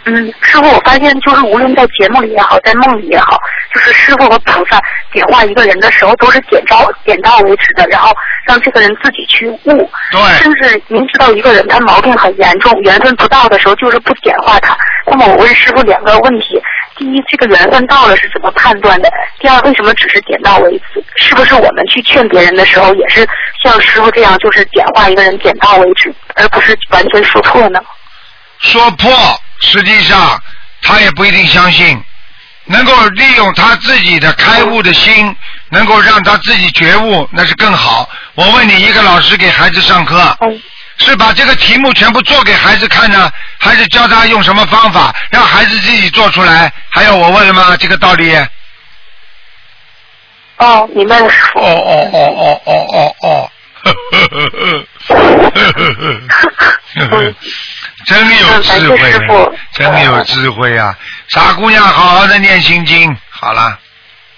师傅，我发现就是无论在节目里也好，在梦里也好，就是师傅和菩萨点化一个人的时候，都是点到为止的，然后让这个人自己去悟。 对。 甚至明知道一个人他毛病很严重，缘分不到的时候，就是不点化他。那么我问师傅2个问题：第一，这个缘分到了是怎么判断的？第二，为什么只是点到为止？是不是我们去劝别人的时候，也是像师傅这样，就是点化一个人点到为止，而不是完全说破呢？ 说破，实际上他也不一定相信，能够利用他自己的开悟的心，能够让他自己觉悟，那是更好。我问你，一个老师给孩子上课，是把这个题目全部做给孩子看呢，还是教他用什么方法让孩子自己做出来？还要我问了吗？这个道理？ 明白了。 真有智慧，真有智慧啊！傻姑娘，好好的念心经，好了。